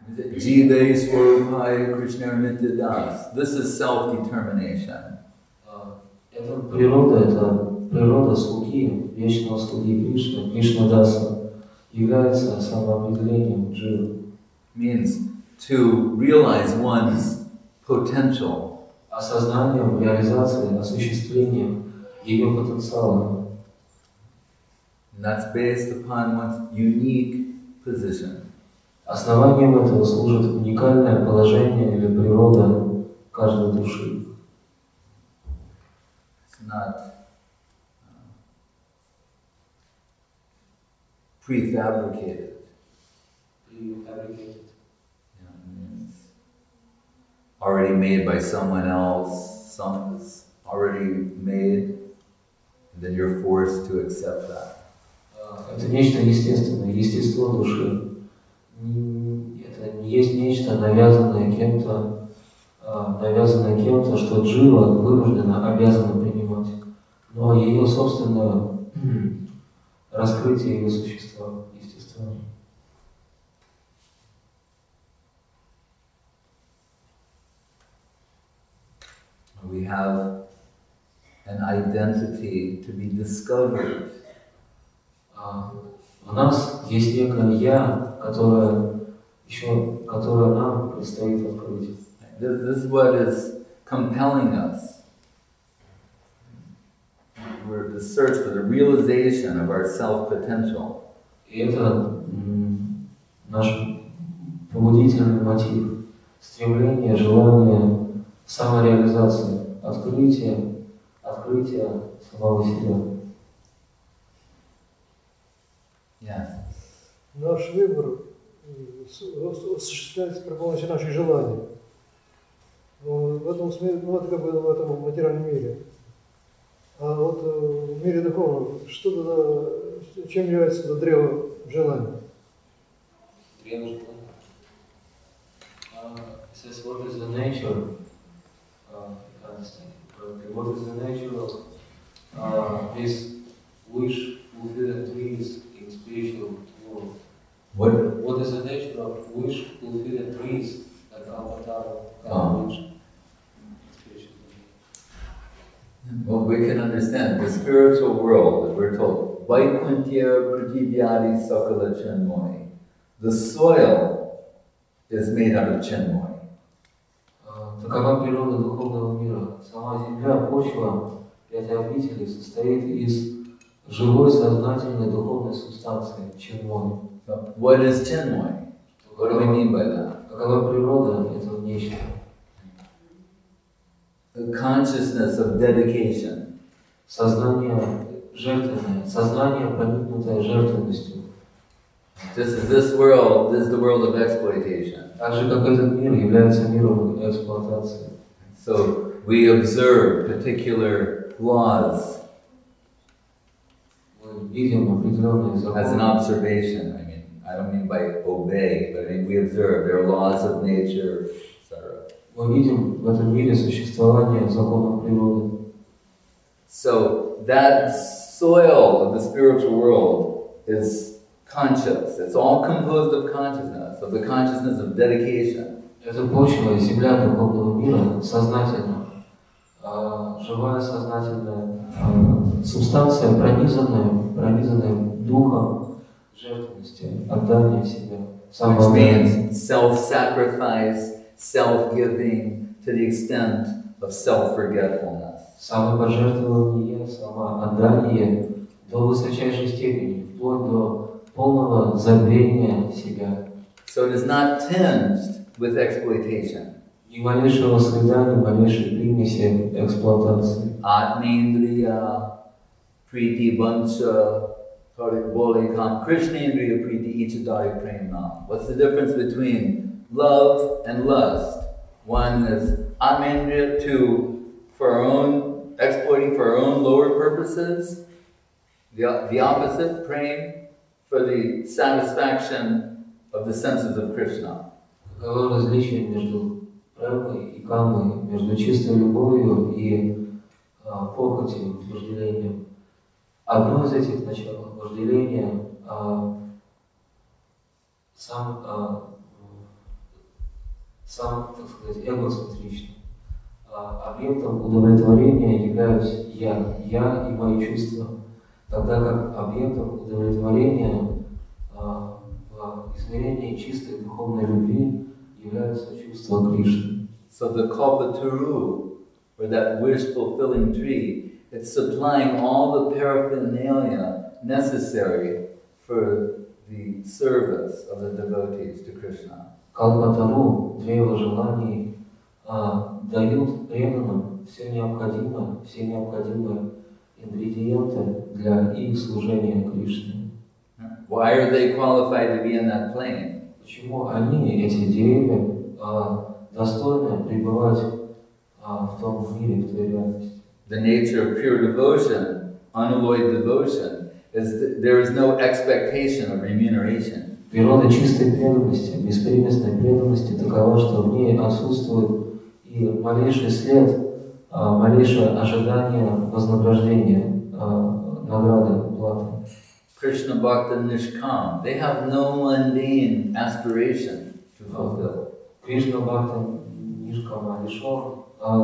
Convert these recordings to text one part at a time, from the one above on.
Jive Swarupaya Krishna Nityadas. This is self-determination. Это природа слуги, вечного слуги Кришны, Кришнадаса, является самоопределением дживы. Means to realize one's potential. Осознанием, реализацией, осуществлением ее потенциала. And that's based upon one's unique position. Основанием этого служит уникальное положение или природа каждой души. It's not prefabricated. Prefabricated. Yeah, it's already made by someone else, is already made, and then you're forced to accept that. Это нечто естественное, естество души. Это не есть нечто навязанное кем-то, что джива вынуждена, обязана принимать. Но ее собственное раскрытие ее существа, естества. We have an identity to be discovered. У нас есть некое «я», которое нам предстоит открыть. This is what is compelling us. We're the search for the realization of our self-potential. И это наш побудительный мотив, стремление, желание самореализации, открытие самого себя. Yes. Наш выбор осуществляется при помощи наших желаний. В этом смысле, вот как бы в этом материальном мире. А вот в мире духовном, чем является это древо желания? Древо желания. Says, what is the nature? What is the nature of this wish fulfilled dreams in spiritual world? What is the nature of wish fulfilled dreams that avatar can reach? Well, we can understand the spiritual world that we're told, Vaikuntya Prativyadi Sakala Chinmoy. The soil is made out of Chinmoy. Такова природа духовного мира. Сама земля, почва, 5 обителей состоит из живой, сознательной духовной субстанции, Chinmoy. What is Chinmoy? What do we mean by that? Какова природа этого нечто? The consciousness of dedication. Сознание жертвенное, сознание, проникнутое жертвенностью. Just as this world is the world of exploitation. Так же, как этот мир является миром эксплуатации. So we observe particular laws Мы видим определенные законы. as an observation. I don't mean by obey, but we observe. There are laws of nature, etc. Мы видим в этом мире существование законов природы. So that soil of the spiritual world is conscious. It's all composed of consciousness, of the consciousness of dedication. Это почва и земля духовного мира сознательна, живая сознательная субстанция, пронизанная духом жертвенности, отдания себя. Which means self-sacrifice, self-giving to the extent of self-forgetfulness. Самопожертвование, самоотдание до высочайшей степени, вплоть до полного забвения себя. So it is not tinged with exploitation. Ни малейшего следа, ни малейшей примеси эксплуатации. Atmendriya, Priti Vancha, Bolikam, Krishnendriya Priti Ichadari Prema. What's the difference between love and lust? One is Atmendriya, exploiting for our own lower purposes. The opposite, praying for the satisfaction of the senses of Krishna. Каково различие между премой и камой, между чистой любовью и похотью, вожделением? Одно из этих начал сам, так сказать, эгоцентричным. Объектом удовлетворения являюсь я и мои чувства, тогда как объектом удовлетворения в измерении чистой духовной любви являются чувства Кришны. So the Kalpataru, or that wish-fulfilling tree, it's supplying all the paraphernalia necessary for the service of the devotees to Krishna. Калпатару, древо желаний, дают преданным все необходимые ингредиенты для их служения Кришне. Why are they qualified to be in that plane? Почему они, эти деревья, достойны пребывать в том мире, в той реальности? The nature of pure devotion, unalloyed devotion, is that there is no expectation of remuneration. Природа чистой преданности, беспримесной преданности такова, что в ней отсутствует и малейший след, малейшее ожидание вознаграждения, награды, платы. Krishna Bhakta Nishkam, they have no mundane aspiration to fulfill. Кришна Бхакта Нишкама лишен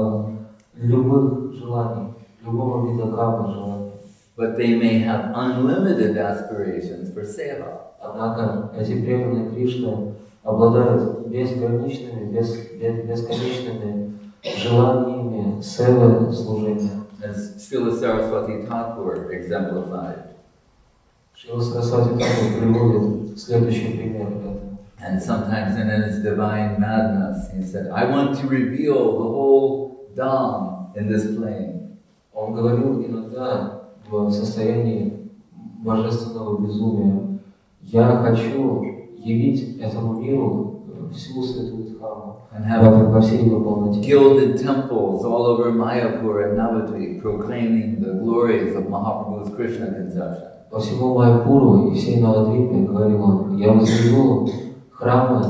любых желаний, любого вида кама желаний. But they may have unlimited aspirations for seva. Однако эти преданные Кришны обладают безграничными, бесконечными желаниями севы служения. As Srila Saraswati Thakur exemplified. Шрила Сарасвати Тхакур приводит следующий пример этого. And sometimes in his divine madness, he said, I want to reveal the whole Dham in this plane. Он говорил иногда в состоянии божественного безумия: я хочу явить этому миру всю святую Дхамму во всей его полноте. Gilded temples all over Mayapur and Navadvip proclaiming the glories of Mahaprabhu's Krishna conception. По всему Майяпуру и всей Навадвипе, говорил он, я возведу храмы,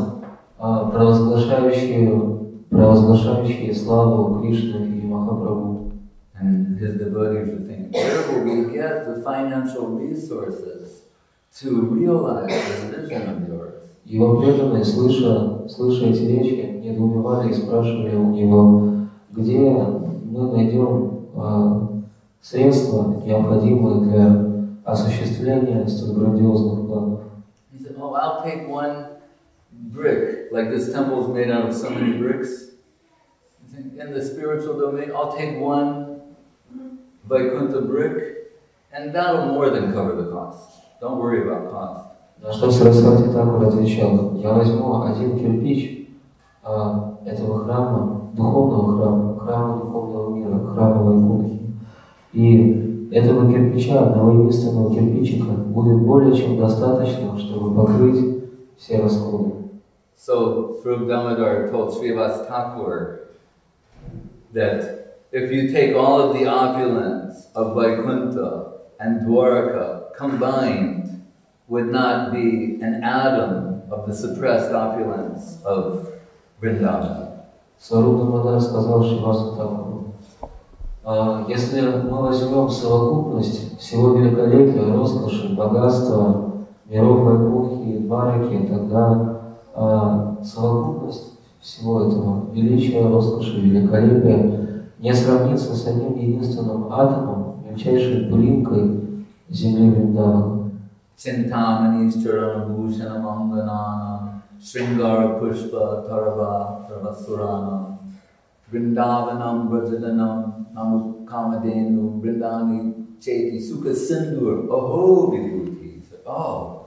провозглашающие славу Кришны и Махапрабху. And his devotees would think, where will we get the financial resources to realize this vision of yours? Его преданные, слыша эти речи, недоумевали и спрашивали у него, где мы найдем средства, необходимые для осуществления столь грандиозных планов. He said, oh, I'll take one brick, like this temple is made out of so many bricks. In the spiritual domain, I'll take one Vaikuntha brick, and that'll more than cover the cost. Don't worry about cost. На что Сарасвати Тхакур отвечал: я возьму один кирпич этого храма, духовного храма духовного мира, храма Вайкунхи, и этого кирпича, одного единственного кирпичика, будет более чем достаточно, чтобы покрыть все расходы. So, Swarup Damodar told Srivas Thakur that if you take all of the opulence of Vaikuntha and Dwaraka combined, would not be an atom of the suppressed opulence of Vrindavan. Сваруп Дамодар сказал Шривасу Тхакуру: если мы возьмем совокупность всего великолепия, роскоши, богатства миров Вайкунхи и Двараки, тогда совокупность всего этого величия, роскоши, великолепия не сравнится с одним единственным атомом, мельчайшей пылинкой земли Вриндавана. Chintamani's Charanabhushanam Angananam Sringara Pushpa Tarava Tarvasuranam Vrindavanam Vrajadanam Namukamadenu Vrindani Cheti Sukha Sindur Aho Vibhuti. Oh,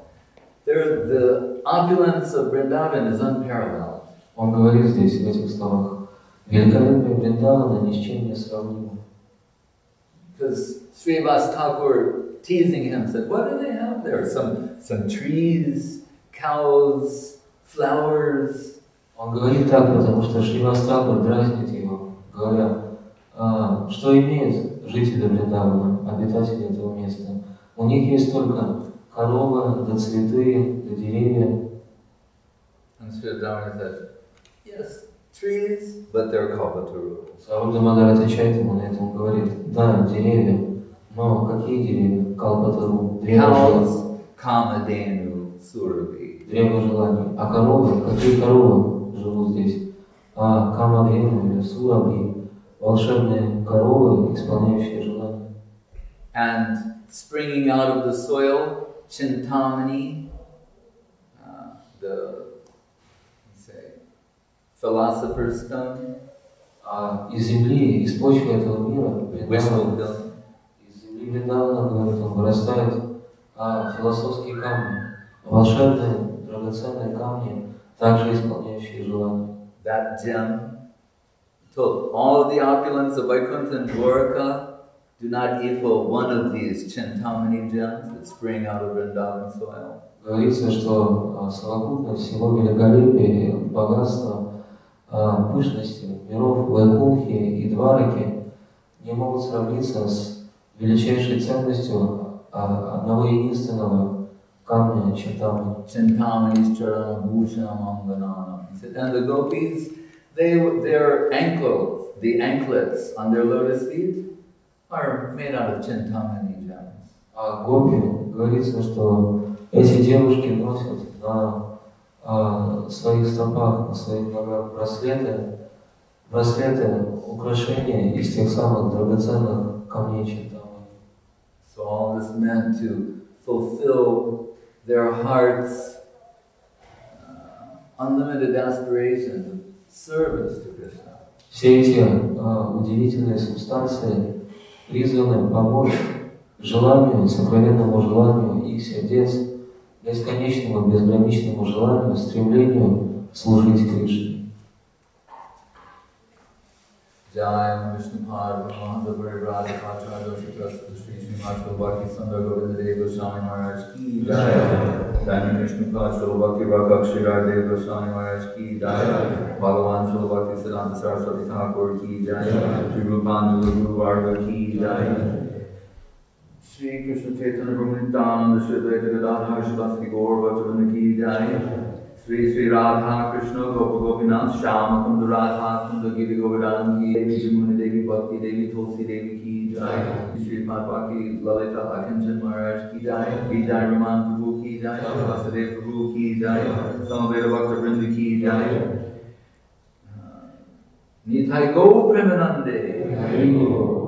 the opulence of Vrindavan is unparalleled. Он говорит здесь, в этих словах, великолепие Вриндавана ни с чем не сравнимо. Because Srivas Thakur teasing him said, what do they have there? Some trees, cows, flowers. Он говорит так, потому что Шривас Тхакур дразнит его, говоря, что имеют жители Вриндавана, обитатели этого места. У них есть только коровы, да цветы, да деревья. And Sri Damodar said, yes, trees, but they're Kalpataru. Сваруп Дамодар отвечает ему на это, он говорит, да, деревья, но какие деревья? Калпатару, Cows, Kamadenu, Surabhi. древо желаний. А коровы? Какие коровы живут здесь? а Камадхену или Сурабхи – волшебные коровы, исполняющие желания. And springing out of the soil, Chintamani, the philosopher's stone. Из земли, из почвы этого мира, Wishful из земли Вриндавана, говорит, он вырастает философские камни, волшебные, драгоценные камни, также исполняющие желания. That gem, told all of the opulence of Vaikuntha and Dwarka do not equal one of these Chintamani gems that spring out of Vrindavan soil. Говорится, что совокупность всего великолепия, богатства, пышности миров Вайкунхи и Двараки не могут сравниться с величайшей ценностью одного единственного камня Чинтамани. Chintamani's charana bhushanam angananam. He said, and the gopis, their ankles, the anklets on their lotus feet are made out of Chintamani gems. А гопи, говорится, что эти девушки носят на своих стопах, на своих ногах браслеты, украшения из тех самых драгоценных камней Чинтамани. So all this meant to fulfill their hearts' unlimited aspirations of service to Krishna. Все эти удивительные субстанции призваны помочь желанию, сокровенному желанию их сердец, бесконечному, безграничному желанию, стремлению служить Кришне. Jai Vishnu Padma Radha Patra Doshita Sri Srimad Bhakti Sundar Govinda Deva Goswami Maharaj Ki Jai. Jai Vishnu Padma Bhakti Rakshak Deva Goswami Maharaj Ki Jai. Bhagavan Shri Bhakti Siddhanta Saraswati Thakur Ki Jai. Shri Rupananda Guru Varga Ki Jai. Shri Krishna Chaitanya Prabhu Nityananda Shri Advaita Gadadhar Shivasati Gaur Bhattacharya Ki Jai. Sri Sri Radha Krishna Gopa Gopinath Shama Kundu Radha Kundu Giri Govardhan Ki Devi Jamuna Devi Bhakti Devi Tulsi Devi Ki Jai. Sri Padmaki Lalita Akanchan Maharaj Ki Jai. Ki Jai Raman Prabhu Ki Jai. Vasadeva Prabhu Ki Jai. Samaveda Bhakta Vrinda Ki Jai. Nitai Go Premanande.